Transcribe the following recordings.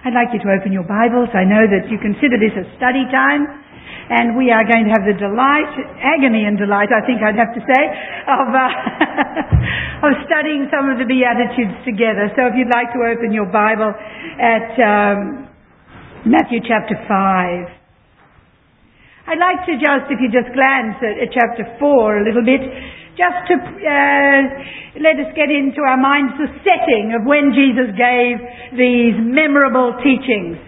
I'd like you to open your Bibles. I know that you consider this a study time, and we are going to have the delight, agony and delight, I think I'd have to say, of of studying some of the Beatitudes together. So if you'd like to open your Bible at Matthew chapter 5. I'd like to if you just glance at chapter 4 a little bit, just to let us get into our minds the setting of when Jesus gave these memorable teachings.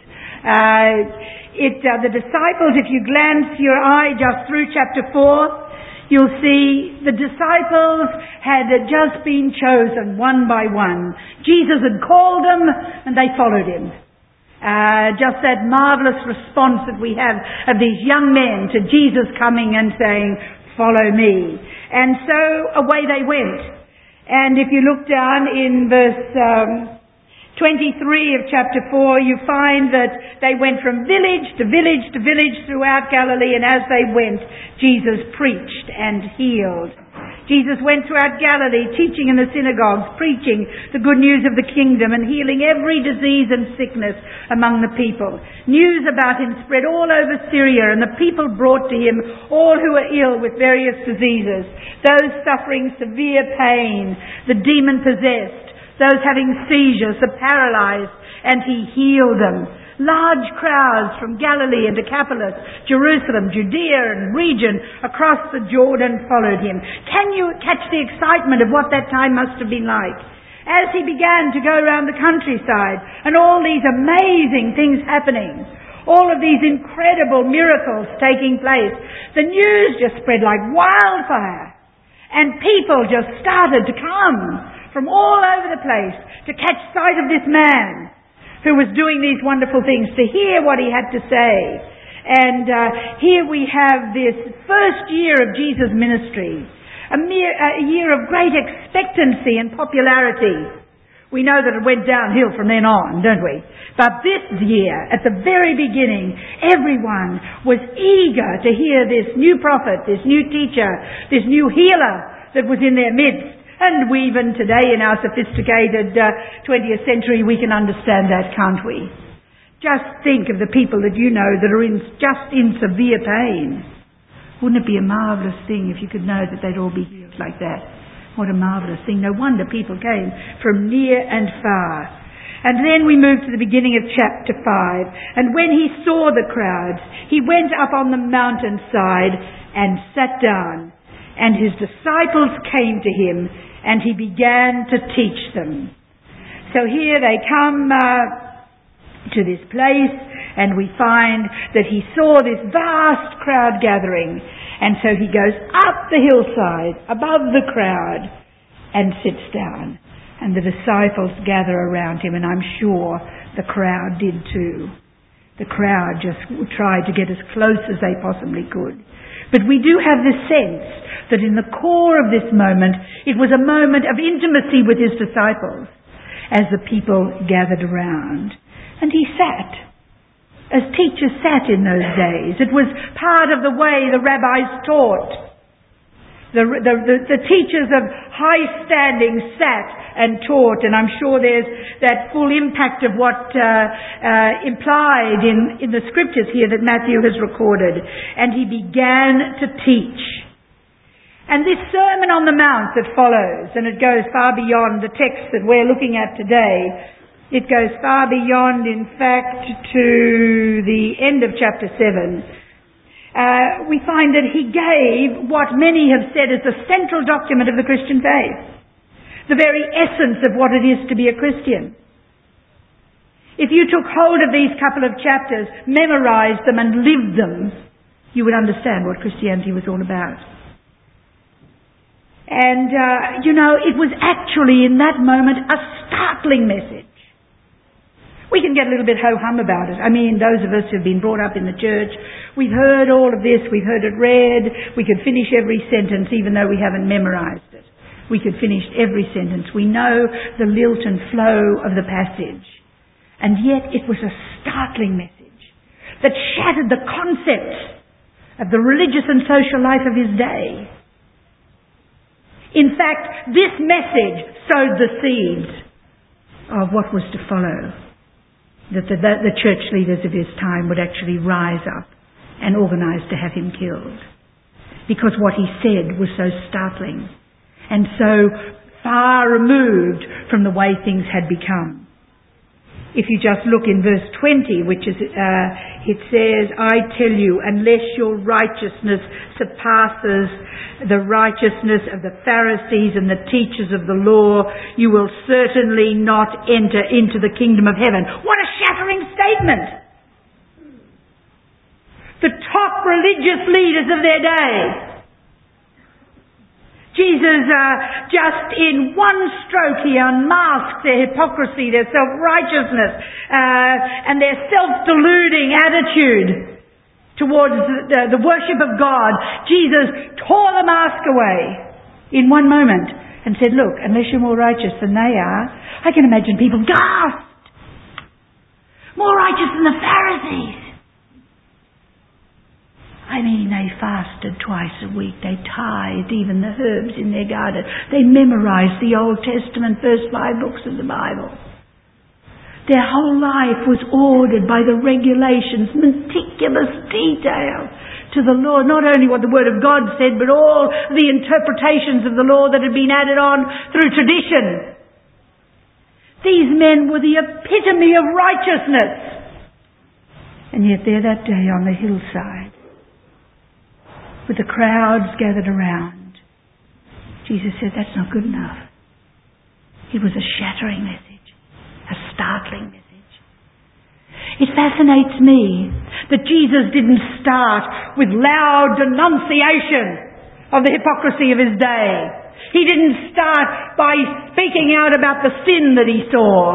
The disciples, if you glance your eye just through chapter 4, you'll see the disciples had just been chosen one by one. Jesus had called them and they followed him. Just that marvellous response that we have of these young men to Jesus coming and saying, "Follow me." And so away they went. And if you look down in verse 23 of chapter 4, you find that they went from village to village to village throughout Galilee, and as they went, Jesus preached and healed. Jesus went throughout Galilee, teaching in the synagogues, preaching the good news of the kingdom and healing every disease and sickness among the people. News about him spread all over Syria, and the people brought to him all who were ill with various diseases, those suffering severe pain, the demon-possessed, those having seizures, the paralyzed, and he healed them. Large crowds from Galilee and Decapolis, Jerusalem, Judea and region across the Jordan followed him. Can you catch the excitement of what that time must have been like? As he began to go around the countryside and all these amazing things happening, all of these incredible miracles taking place, the news just spread like wildfire. And people just started to come from all over the place to catch sight of this man who was doing these wonderful things, to hear what he had to say. And here we have this first year of Jesus' ministry, a year of great expectancy and popularity. We know that it went downhill from then on, don't we? But this year, at the very beginning, everyone was eager to hear this new prophet, this new teacher, this new healer that was in their midst. And we even today in our sophisticated 20th century, we can understand that, can't we? Just think of the people that you know that are just in severe pain. Wouldn't it be a marvellous thing if you could know that they'd all be healed like that? What a marvellous thing. No wonder people came from near and far. And then we move to the beginning of chapter 5. And when he saw the crowds, he went up on the mountainside and sat down. And his disciples came to him, and he began to teach them. So here they come to this place, and we find that he saw this vast crowd gathering. And so he goes up the hillside above the crowd and sits down. And the disciples gather around him, and I'm sure the crowd did too. The crowd just tried to get as close as they possibly could. But we do have this sense that in the core of this moment, it was a moment of intimacy with his disciples as the people gathered around. And he sat, as teachers sat in those days. It was part of the way the rabbis taught. The teachers of high standing sat and taught, and I'm sure there's that full impact of what implied in the scriptures here that Matthew has recorded. And he began to teach. And this Sermon on the Mount that follows, and it goes far beyond the text that we're looking at today, it goes far beyond, in fact, to the end of chapter 7. We find that he gave what many have said is the central document of the Christian faith. The very essence of what it is to be a Christian. If you took hold of these couple of chapters, memorized them and lived them, you would understand what Christianity was all about. And, it was actually in that moment a startling message. We can get a little bit ho-hum about it. I mean, those of us who have been brought up in the church, we've heard all of this, we've heard it read, we could finish every sentence even though we haven't memorized it. We could finish every sentence. We know the lilt and flow of the passage. And yet it was a startling message that shattered the concepts of the religious and social life of his day. In fact, this message sowed the seeds of what was to follow. that the church leaders of his time would actually rise up and organise to have him killed, because what he said was so startling and so far removed from the way things had become. If you just look in verse 20, which is, it says, I tell you, unless your righteousness surpasses the righteousness of the Pharisees and the teachers of the law, you will certainly not enter into the kingdom of heaven. What a shattering statement! The top religious leaders of their day. Jesus, just in one stroke, he unmasked their hypocrisy, their self-righteousness, and their self-deluding attitude towards the worship of God. Jesus tore the mask away in one moment and said, look, unless you're more righteous than they are, I can imagine people gasped. More righteous than the Pharisees. I mean, they fasted twice a week. They tithed even the herbs in their garden. They memorized the Old Testament first 5 books of the Bible. Their whole life was ordered by the regulations, meticulous detail to the law. Not only what the Word of God said, but all the interpretations of the law that had been added on through tradition. These men were the epitome of righteousness. And yet there that day on the hillside, with the crowds gathered around, Jesus said, that's not good enough. It was a shattering message, a startling message. It fascinates me that Jesus didn't start with loud denunciation of the hypocrisy of his day. He didn't start by speaking out about the sin that he saw.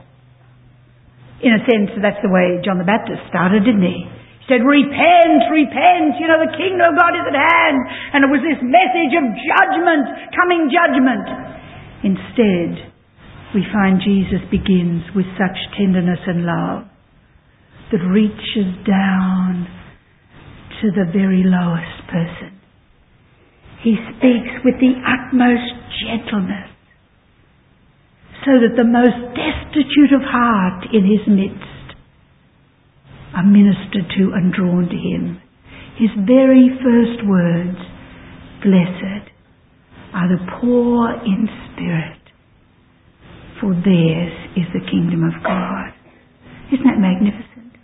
In a sense, that's the way John the Baptist started, didn't he? He said, repent, repent, the kingdom of God is at hand. And it was this message of judgment, coming judgment. Instead, we find Jesus begins with such tenderness and love that reaches down to the very lowest person. He speaks with the utmost gentleness, so that the most destitute of heart in his midst are ministered to and drawn to him. His very first words, blessed are the poor in spirit, for theirs is the kingdom of God. Isn't that magnificent?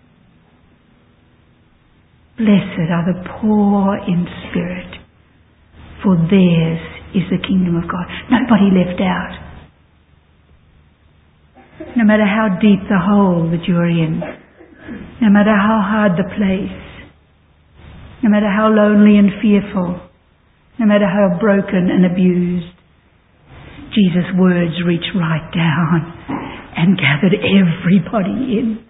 Blessed are the poor in spirit, for theirs is the kingdom of God. Nobody left out. No matter how deep the hole that you're in, no matter how hard the place, no matter how lonely and fearful, no matter how broken and abused, Jesus' words reached right down and gathered everybody in.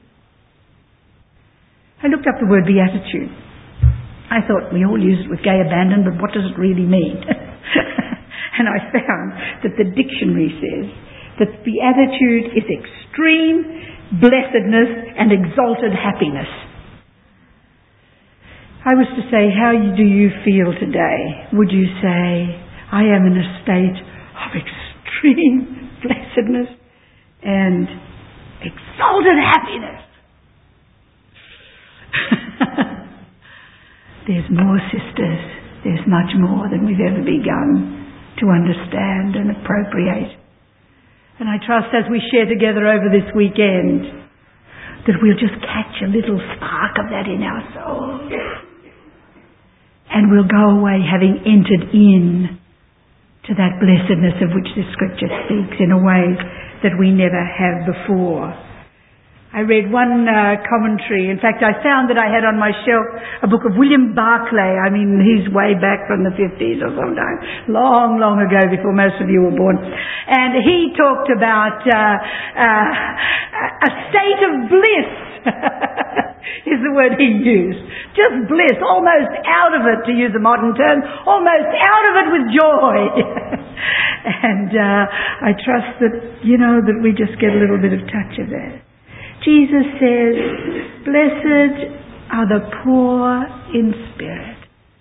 I looked up the word beatitude. I thought we all use it with gay abandon, but what does it really mean? And I found that the dictionary says that beatitude is extreme blessedness and exalted happiness. I was to say, how do you feel today? Would you say, I am in a state of extreme blessedness and exalted happiness? There's more, sisters. There's much more than we've ever begun to understand and appropriate. And I trust as we share together over this weekend that we'll just catch a little spark of that in our souls. And we'll go away having entered in to that blessedness of which the Scripture speaks in a way that we never have before. I read one commentary. In fact, I found that I had on my shelf a book of William Barclay. I mean, he's way back from the 50s or sometime. Long, long ago, before most of you were born. And he talked about a state of bliss is the word he used. Just bliss, almost out of it, to use a modern term, almost out of it with joy. And I trust that, that we just get a little bit of touch of that. Jesus says, blessed are the poor in spirit.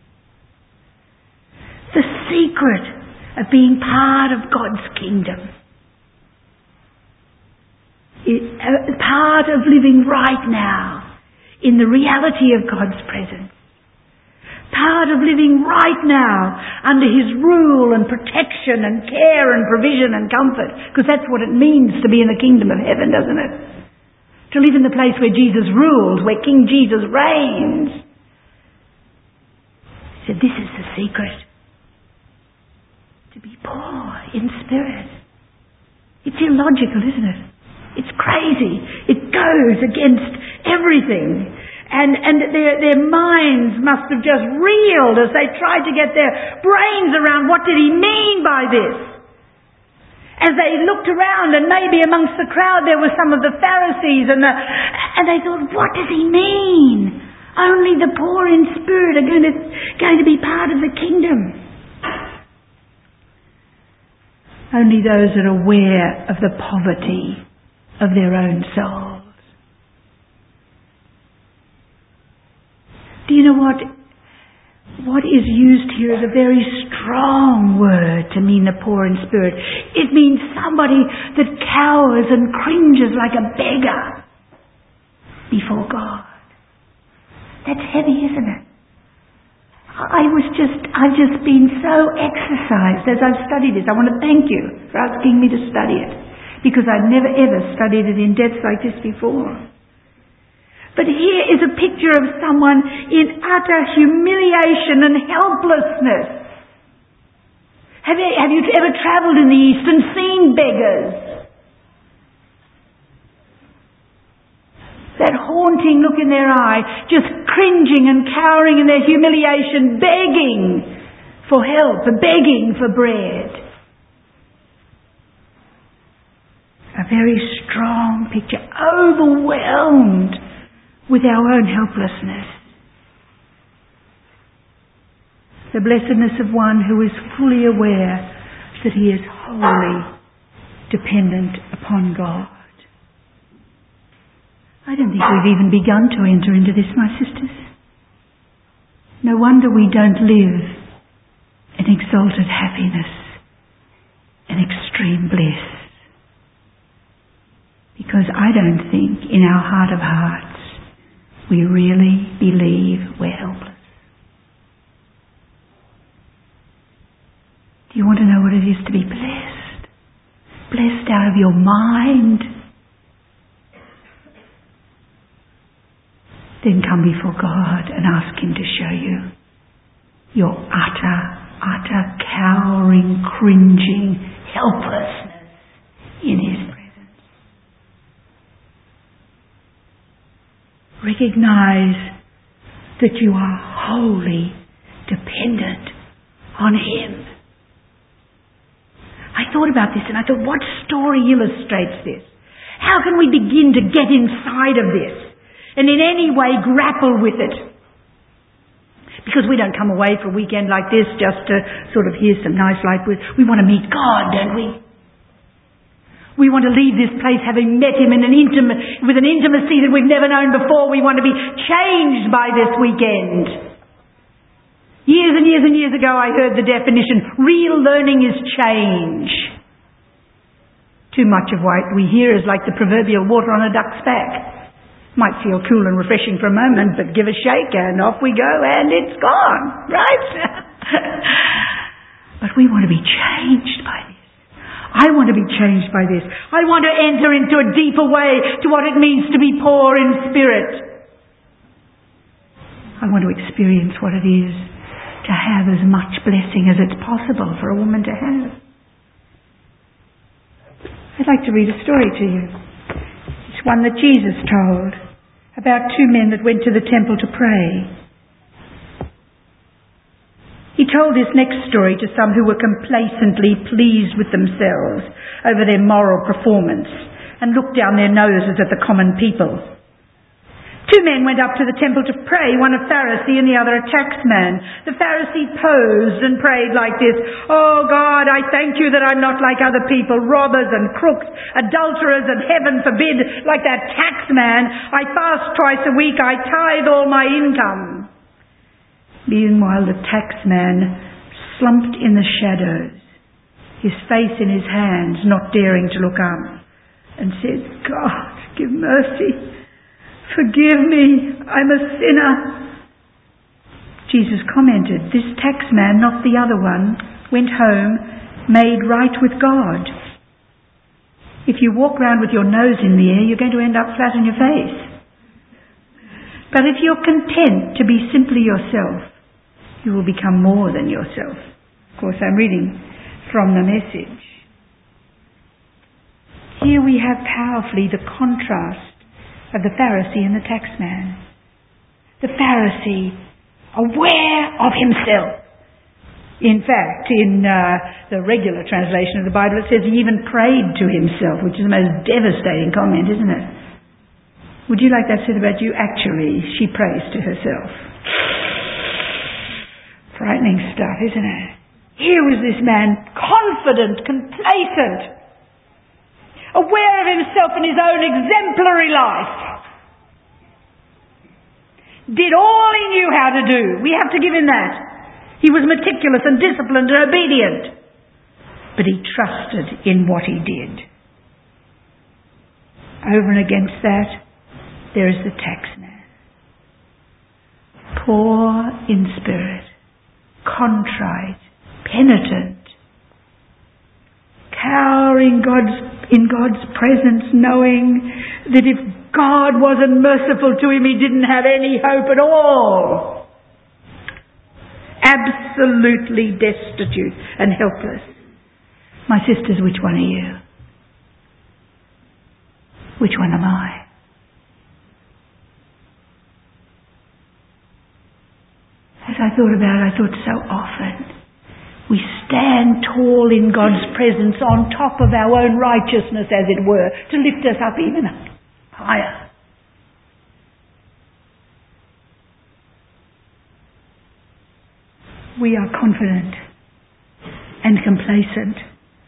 The secret of being part of God's kingdom part of living right now in the reality of God's presence. Part of living right now under His rule and protection and care and provision and comfort. Because that's what it means to be in the kingdom of heaven, doesn't it? To live in the place where Jesus rules, where King Jesus reigns. He said, this is the secret. To be poor in spirit. It's illogical, isn't it? It's crazy. It goes against everything. And their minds must have just reeled as they tried to get their brains around what did He mean by this. As they looked around, and maybe amongst the crowd there were some of the Pharisees, and they thought, what does He mean? Only the poor in spirit are going to be part of the kingdom. Only those that are aware of the poverty of their own souls. Do you know what? What is used here is a very strong word to mean the poor in spirit. It means somebody that cowers and cringes like a beggar before God. That's heavy, isn't it? I've just been so exercised as I've studied this. I want to thank you for asking me to study it, because I've never ever studied it in depth like this before. But here is a picture of someone in utter humiliation and helplessness. Have you ever travelled in the East and seen beggars? That haunting look in their eye, just cringing and cowering in their humiliation, begging for help, begging for bread. A very strong picture, overwhelmed with our own helplessness. The blessedness of one who is fully aware that he is wholly dependent upon God. I don't think we've even begun to enter into this, my sisters. No wonder we don't live in exalted happiness and extreme bliss. Because I don't think in our heart of hearts we really believe we're helpless. Do you want to know what it is to be blessed? Blessed out of your mind. Then come before God and ask Him to show you your utter cowering, cringing helplessness in His presence. Recognize that you are wholly dependent on Him. I thought about this and I thought, what story illustrates this? How can we begin to get inside of this and in any way grapple with it? Because we don't come away for a weekend like this just to sort of hear some nice light. We want to meet God, don't we? We want to leave this place having met Him with an intimacy that we've never known before. We want to be changed by this weekend. Years and years and years ago I heard the definition, real learning is change. Too much of what we hear is like the proverbial water on a duck's back. Might feel cool and refreshing for a moment, but give a shake and off we go and it's gone, right? But we want to be changed by this. I want to be changed by this. I want to enter into a deeper way to what it means to be poor in spirit. I want to experience what it is to have as much blessing as it's possible for a woman to have. I'd like to read a story to you. It's one that Jesus told about two men that went to the temple to pray. He told this next story to some who were complacently pleased with themselves over their moral performance and looked down their noses at the common people. Two men went up to the temple to pray, one a Pharisee and the other a taxman. The Pharisee posed and prayed like this, "Oh God, I thank you that I'm not like other people, robbers and crooks, adulterers and heaven forbid, like that taxman. I fast twice a week, I tithe all my income." Meanwhile the taxman slumped in the shadows, his face in his hands, not daring to look up. and said, God, give mercy. Forgive me. I'm a sinner. Jesus commented, this tax man, not the other one, went home, made right with God. If you walk around with your nose in the air, you're going to end up flat on your face. But if you're content to be simply yourself, you will become more than yourself. Of course, I'm reading from the Message. Here we have powerfully the contrast of the Pharisee and the tax man. The Pharisee, aware of himself. In fact, in the regular translation of the Bible, it says he even prayed to himself, which is the most devastating comment, isn't it? Would you like that said about you? Actually, she prays to herself. Frightening stuff, isn't it? Here was this man, confident, complacent, aware of himself and his own exemplary life. Did all he knew how to do. We have to give him that. He was meticulous and disciplined and obedient. But he trusted in what he did. Over and against that, there is the tax man. Poor in spirit, contrite, penitent, cowering in God's presence, knowing that if God wasn't merciful to him, he didn't have any hope at all. Absolutely destitute and helpless. My sisters, which one are you? Which one am I? As I thought about it, I thought so often we stand tall in God's presence on top of our own righteousness, as it were, to lift us up even higher. We are confident and complacent.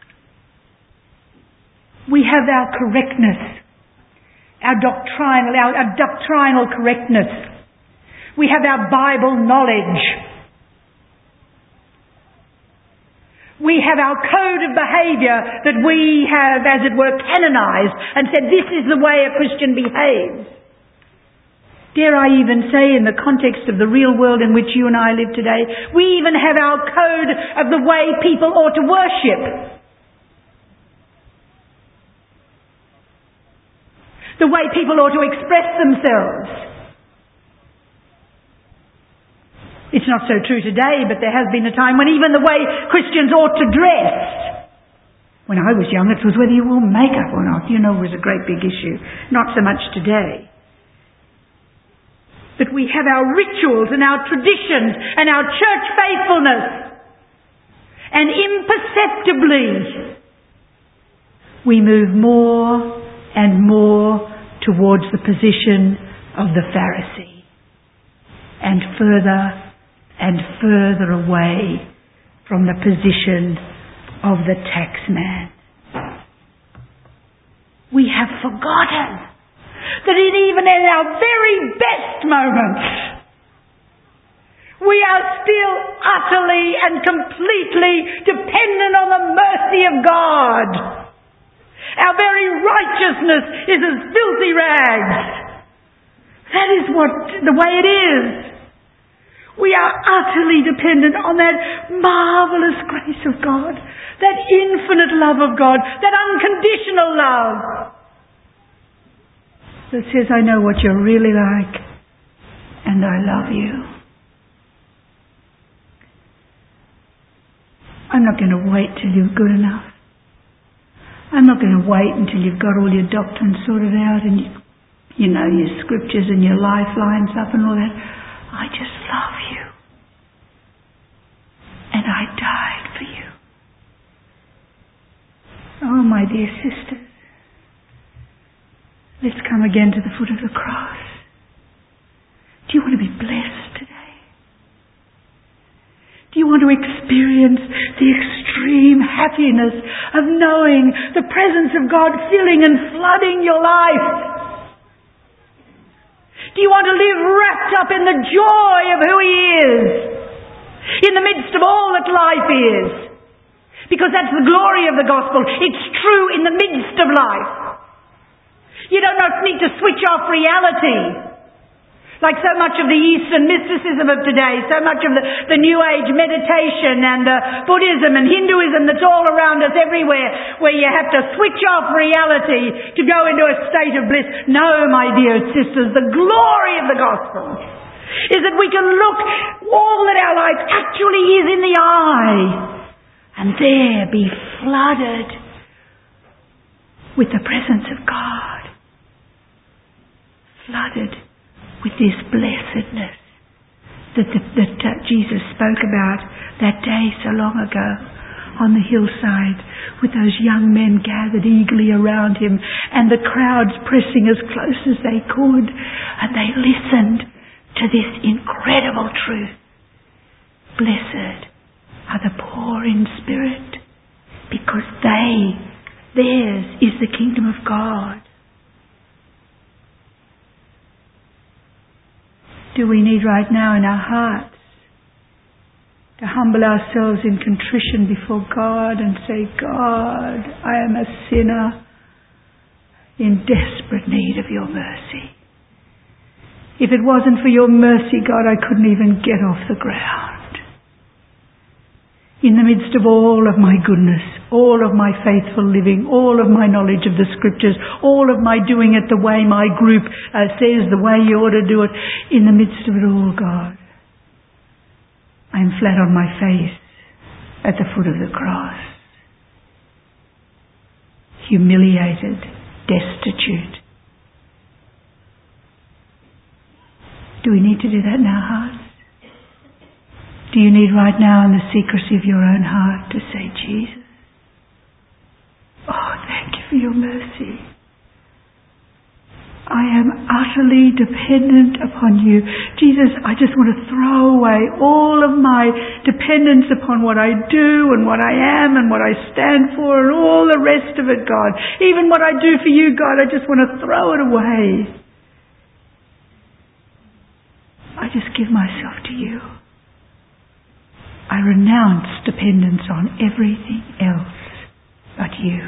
We have our correctness, our doctrinal correctness. We have our Bible knowledge. We have our code of behaviour that we have, as it were, canonized and said this is the way a Christian behaves. Dare I even say, in the context of the real world in which you and I live today, we even have our code of the way people ought to worship. The way people ought to express themselves. It's not so true today, but there has been a time when even the way Christians ought to dress. When I was young, it was whether you wore makeup or not. You know, it was a great big issue. Not so much today. But we have our rituals and our traditions and our church faithfulness. And imperceptibly, we move more and more towards the position of the Pharisee. And further and further away from the position of the tax man. We have forgotten that even in our very best moments, we are still utterly and completely dependent on the mercy of God. Our very righteousness is as filthy rags. That is the way it is. We are utterly dependent on that marvellous grace of God, that infinite love of God, that unconditional love that says, I know what you're really like and I love you. I'm not going to wait till you're good enough. I'm not going to wait until you've got all your doctrine sorted out and your scriptures and your life lines up and all that. I just love you. And I died for you. Oh, my dear sisters, let's come again to the foot of the cross. Do you want to be blessed today? Do you want to experience the extreme happiness of knowing the presence of God filling and flooding your life? Do you want to live wrapped up in the joy of who He is, in the midst of all that life is? Because that's the glory of the gospel. It's true in the midst of life. You do not need to switch off reality. Like so much of the Eastern mysticism of today, so much of the New Age meditation and Buddhism and Hinduism that's all around us everywhere, where you have to switch off reality to go into a state of bliss. No, my dear sisters, the glory of the gospel is that we can look all that our life actually is in the eye and there be flooded with the presence of God. Flooded with this blessedness that Jesus spoke about that day so long ago on the hillside, with those young men gathered eagerly around him and the crowds pressing as close as they could, and they listened to this incredible truth. Blessed are the poor in spirit, because theirs is the kingdom of God. Do we need right now in our hearts to humble ourselves in contrition before God and say, God, I am a sinner in desperate need of your mercy. If it wasn't for your mercy, God, I couldn't even get off the ground. In the midst of all of my goodness, all of my faithful living, all of my knowledge of the scriptures, all of my doing it the way my group says, the way you ought to do it, in the midst of it all, God, I'm flat on my face at the foot of the cross. Humiliated, destitute. Do we need to do that in our hearts? Do you need right now in the secrecy of your own heart to say, Jesus, oh, thank you for your mercy. I am utterly dependent upon you. Jesus, I just want to throw away all of my dependence upon what I do and what I am and what I stand for and all the rest of it, God. Even what I do for you, God, I just want to throw it away. I just give myself to you. I renounce dependence on everything else but you.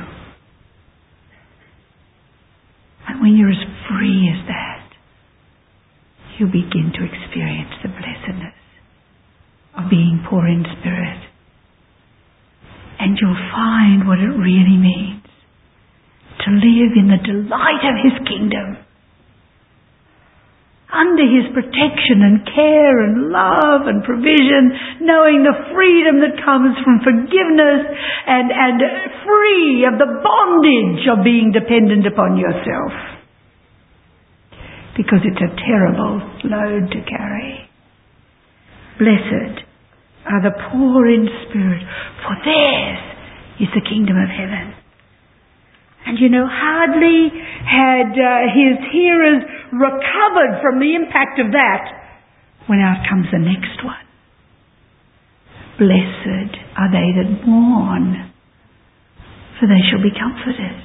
And when you're as free as that, you'll begin to experience the blessedness of being poor in spirit. And you'll find what it really means to live in the delight of His kingdom, under His protection and care and love and provision, knowing the freedom that comes from forgiveness and free of the bondage of being dependent upon yourself. Because it's a terrible load to carry. Blessed are the poor in spirit, for theirs is the kingdom of heaven. And you know, hardly had his hearers recovered from the impact of that when out comes the next one. Blessed are they that mourn, for they shall be comforted.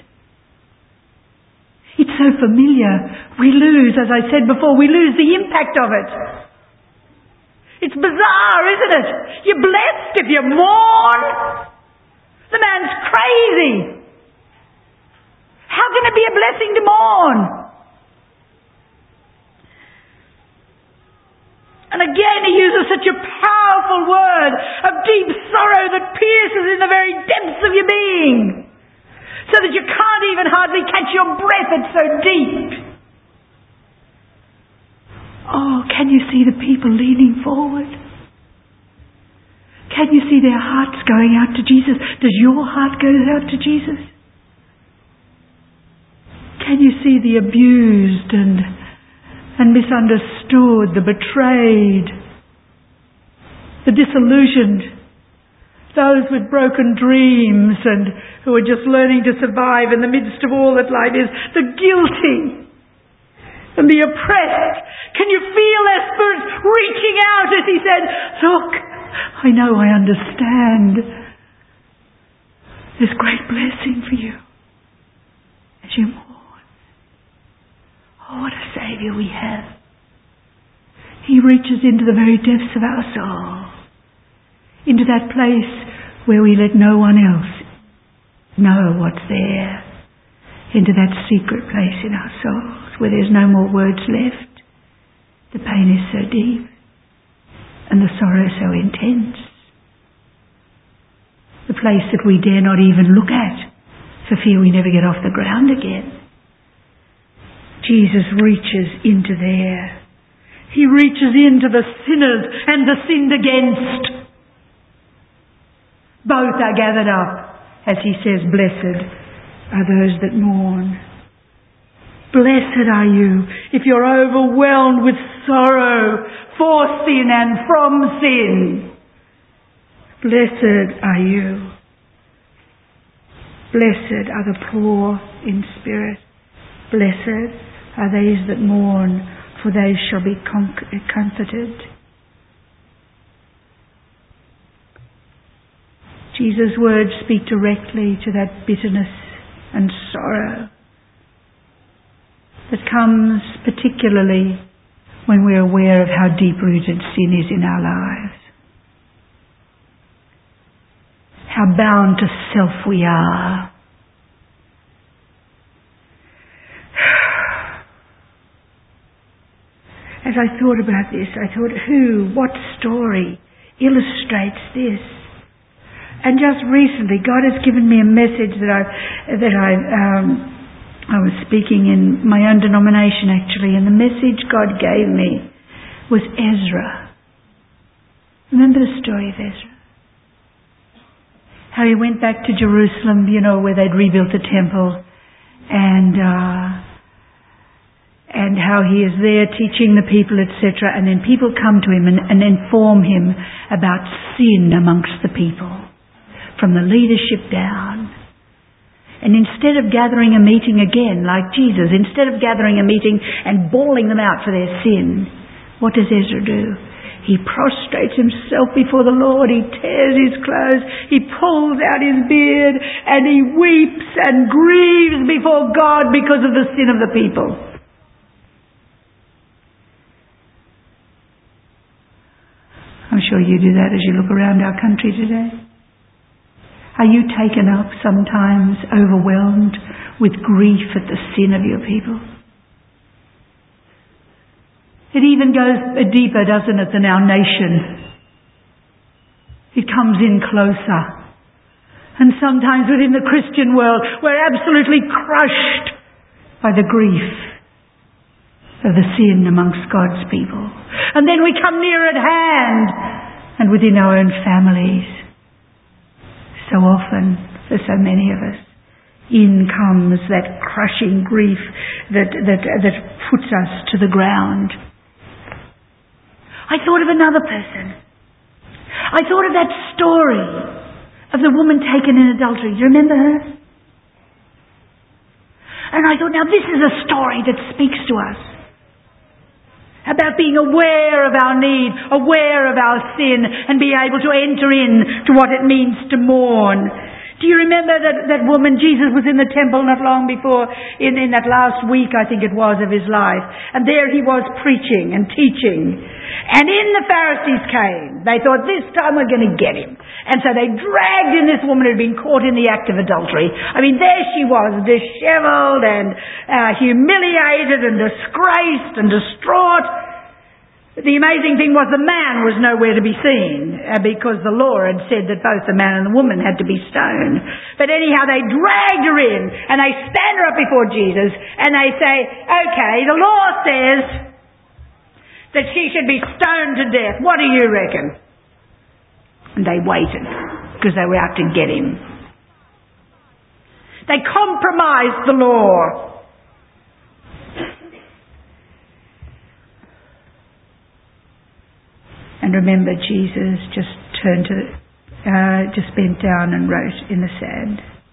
It's so familiar. We lose, as I said before, we lose the impact of it. It's bizarre, isn't it? You're blessed if you mourn. The man's crazy. How can it be a blessing to mourn? And again he uses such a powerful word of deep sorrow that pierces in the very depths of your being, so that you can't even hardly catch your breath, it's so deep. Oh, can you see the people leaning forward? Can you see their hearts going out to Jesus? Does your heart go out to Jesus? Can you see the abused and misunderstood, the betrayed, the disillusioned, those with broken dreams and who are just learning to survive in the midst of all that life is, the guilty and the oppressed? Can you feel their spirits reaching out as he said, look, I know, I understand. There's great blessing for you as you mourn. Oh, what a Saviour we have. He reaches into the very depths of our soul, into that place where we let no one else know what's there. into that secret place in our souls where there's no more words left. The pain is so deep and the sorrow so intense. The place that we dare not even look at for fear we never get off the ground again. Jesus reaches into there. He reaches into the sinners and the sinned against. Both are gathered up, as he says, blessed are those that mourn. Blessed are you if you're overwhelmed with sorrow for sin and from sin. Blessed are you. Blessed are the poor in spirit. Blessed are these that mourn, for they shall be comforted. Jesus' words speak directly to that bitterness and sorrow that comes particularly when we're aware of how deep-rooted sin is in our lives. How bound to self we are. As I thought about this, I thought, what story illustrates this? And just recently, God has given me a message that I was speaking in my own denomination actually, and the message God gave me was Ezra. Remember the story of Ezra? How he went back to Jerusalem, where they'd rebuilt the temple, and how he is there teaching the people, etc. And then people come to him and inform him about sin amongst the people, from the leadership down. And instead of gathering a meeting again, like Jesus, instead of gathering a meeting and bawling them out for their sin, what does Ezra do? He prostrates himself before the Lord, he tears his clothes, he pulls out his beard, and he weeps and grieves before God because of the sin of the people. I'm sure you do that as you look around our country today. Are you taken up sometimes, overwhelmed with grief at the sin of your people? It even goes deeper, doesn't it, than our nation. It comes in closer. And sometimes within the Christian world, we're absolutely crushed by the grief of the sin amongst God's people. And then we come near at hand and within our own families. So often, for so many of us, in comes that crushing grief that puts us to the ground. I thought of another person. I thought of that story of the woman taken in adultery. Do you remember her? And I thought, now this is a story that speaks to us about being aware of our need, aware of our sin, and be able to enter in to what it means to mourn. Do you remember that woman? Jesus was in the temple not long before, in that last week, I think it was, of his life. And there he was preaching and teaching. And in the Pharisees came. They thought, this time we're going to get him. And so they dragged in this woman who had been caught in the act of adultery. I mean, there she was, dishevelled and humiliated and disgraced and distraught. The amazing thing was the man was nowhere to be seen because the law had said that both the man and the woman had to be stoned. But anyhow, they dragged her in and they stand her up before Jesus and they say, okay, the law says that she should be stoned to death. What do you reckon? And they waited because they were out to get him. They compromised the law. And remember, Jesus just just bent down and wrote in the sand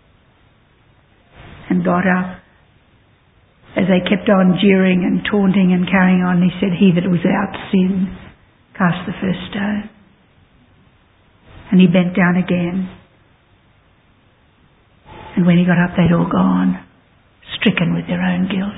and got up. As they kept on jeering and taunting and carrying on, he said, he that was without sin, cast the first stone. And he bent down again. And when he got up, they'd all gone, stricken with their own guilt.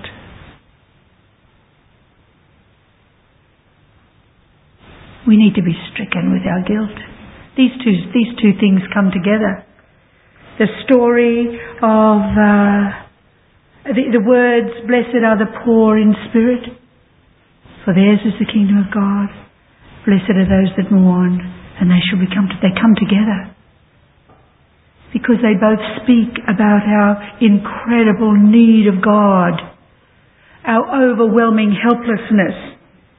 We need to be stricken with our guilt. These two things come together. The story of the words, blessed are the poor in spirit, for theirs is the kingdom of God. Blessed are those that mourn, and they come together. Because they both speak about our incredible need of God, our overwhelming helplessness.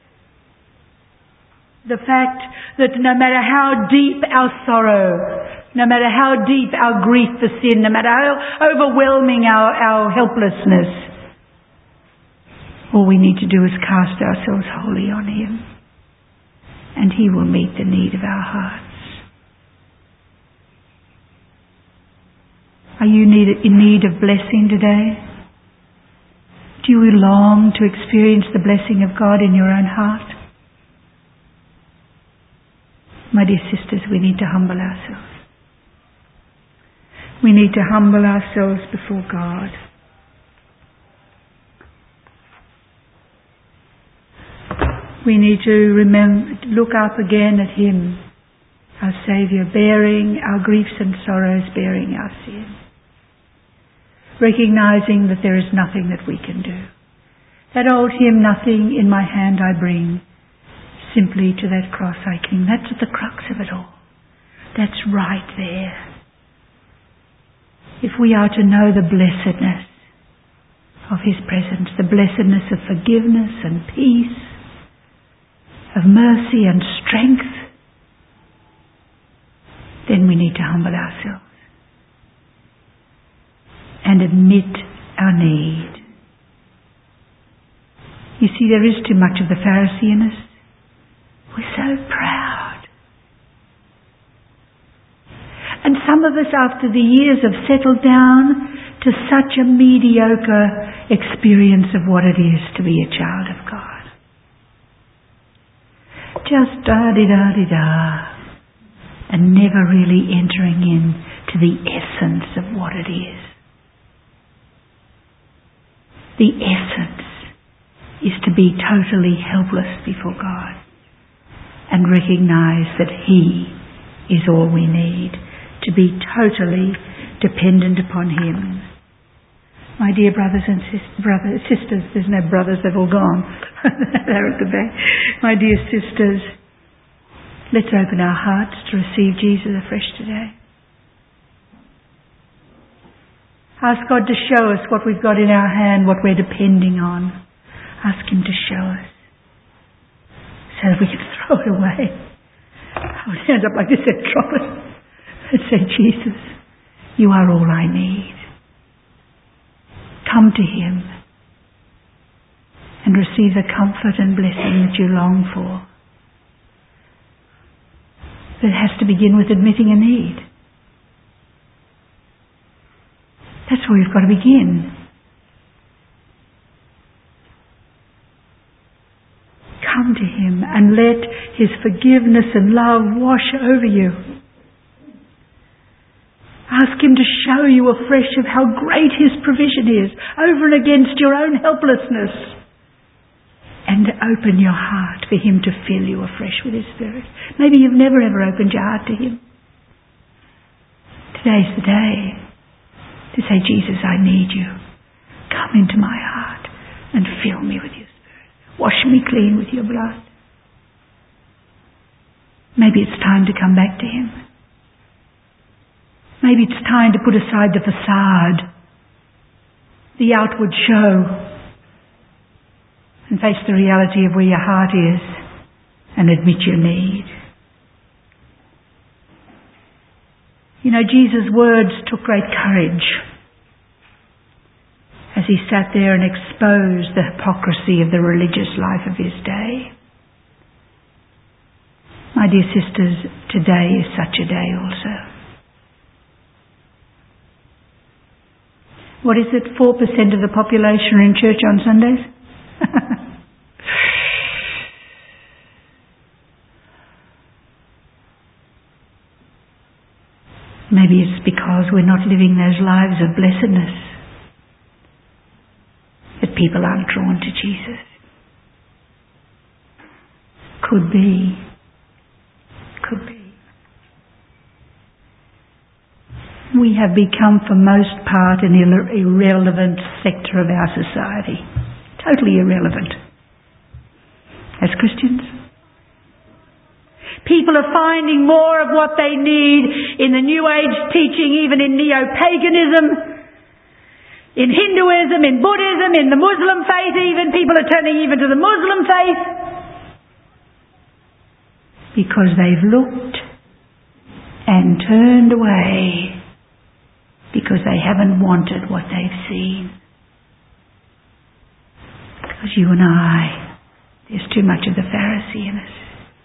The fact that no matter how deep our sorrow, no matter how deep our grief for sin, no matter how overwhelming our helplessness, all we need to do is cast ourselves wholly on Him, and He will meet the need of our hearts. Are you in need of blessing today? Do you long to experience the blessing of God in your own heart? My dear sisters, we need to humble ourselves. We need to humble ourselves before God. We need to look up again at Him, our Saviour, bearing our griefs and sorrows, bearing our sin. Recognizing that there is nothing that we can do. That old hymn, nothing in my hand I bring, simply to that cross I cling. That's at the crux of it all. That's right there. If we are to know the blessedness of His presence, the blessedness of forgiveness and peace, of mercy and strength, then we need to humble ourselves and admit our need. You see, there is too much of the Pharisee in us. We're so proud. And some of us, after the years, have settled down to such a mediocre experience of what it is to be a child of God. Just da-di-da-di-da, and never really entering in to the essence of what it is. The essence is to be totally helpless before God and recognize that He is all we need, to be totally dependent upon Him. My dear brothers and sisters, there's no brothers, they've all gone. They're at the back. My dear sisters, let's open our hearts to receive Jesus afresh today. Ask God to show us what we've got in our hand, what we're depending on. Ask Him to show us so that we can throw it away. Hold hands up like this and drop it and say, Jesus, You are all I need. Come to Him and receive the comfort and blessing that you long for. But it has to begin with admitting a need. That's where we've got to begin. Come to Him and let His forgiveness and love wash over you. Ask Him to show you afresh of how great His provision is over and against your own helplessness. And open your heart for Him to fill you afresh with His Spirit. Maybe you've never ever opened your heart to Him. Today's the day to say, Jesus, I need You. Come into my heart and fill me with Your Spirit. Wash me clean with Your blood. Maybe it's time to come back to Him. Maybe it's time to put aside the facade, the outward show, and face the reality of where your heart is and admit your need. You know, Jesus' words took great courage as He sat there and exposed the hypocrisy of the religious life of His day. My dear sisters, today is such a day also. What is it? 4% of the population are in church on Sundays? Maybe it's because we're not living those lives of blessedness that people aren't drawn to Jesus. Could be. we have become for most part an irrelevant sector of our society. Totally irrelevant. As Christians. People are finding more of what they need in the New Age teaching, even in neo-paganism, in Hinduism, in Buddhism, in the Muslim faith even. People are turning even to the Muslim faith because they've looked and turned away because they haven't wanted what they've seen. Because you and I, there's too much of the Pharisee in us.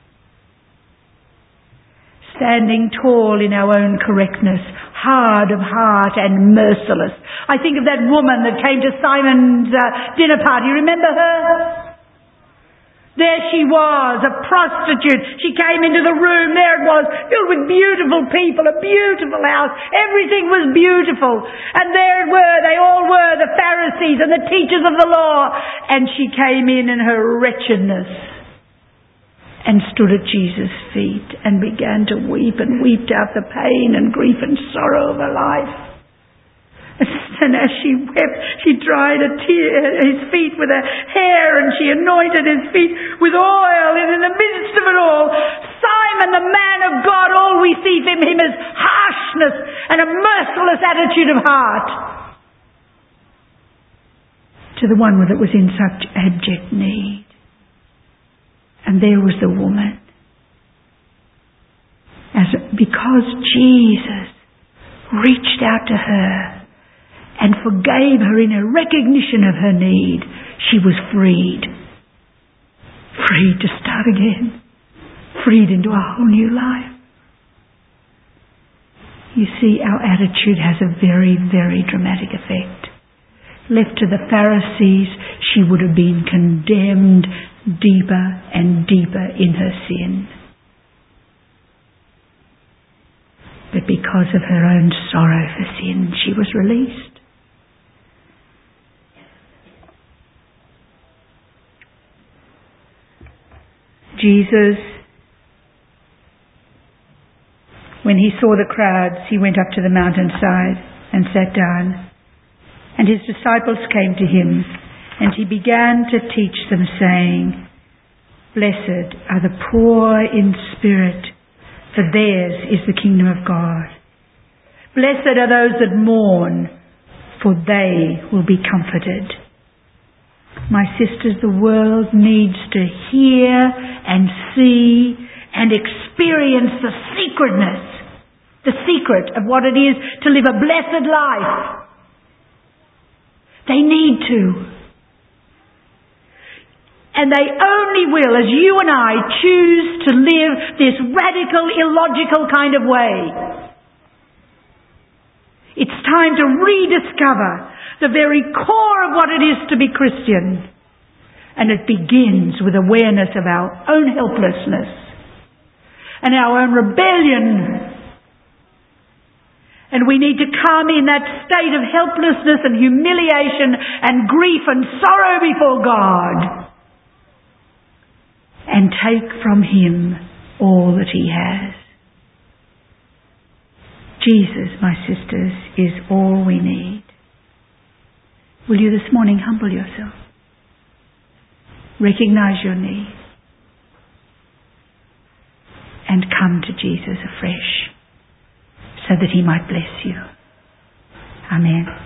Standing tall in our own correctness, hard of heart and merciless. I think of that woman that came to Simon's dinner party. Remember her? There she was, a prostitute. She came into the room. There it was, filled with beautiful people, a beautiful house. Everything was beautiful. And there it were, they all were, the Pharisees and the teachers of the law. And she came in her wretchedness and stood at Jesus' feet and began to weep and wept out the pain and grief and sorrow of her life. And as she wept, she dried his feet with her hair and she anointed his feet with oil. And in the midst of it all, Simon, the man of God, all we see from him is harshness and a merciless attitude of heart to the one that was in such abject need. And there was the woman. Because Jesus reached out to her and forgave her in a recognition of her need, she was freed. Freed to start again. Freed into a whole new life. You see, our attitude has a very, very dramatic effect. Left to the Pharisees, she would have been condemned deeper and deeper in her sin. But because of her own sorrow for sin, she was released. Jesus, when he saw the crowds, he went up to the mountainside and sat down. And his disciples came to him, and he began to teach them, saying, "Blessed are the poor in spirit, for theirs is the kingdom of God. Blessed are those that mourn, for they will be comforted." My sisters, the world needs to hear and see and experience the secret of what it is to live a blessed life. They need to. And they only will as you and I choose to live this radical, illogical kind of way. It's time to rediscover the very core of what it is to be Christian. And it begins with awareness of our own helplessness and our own rebellion. And we need to come in that state of helplessness and humiliation and grief and sorrow before God and take from him all that he has. Jesus, my sisters, is all we need. Will you this morning humble yourself? Recognize your need and come to Jesus afresh, so that he might bless you. Amen.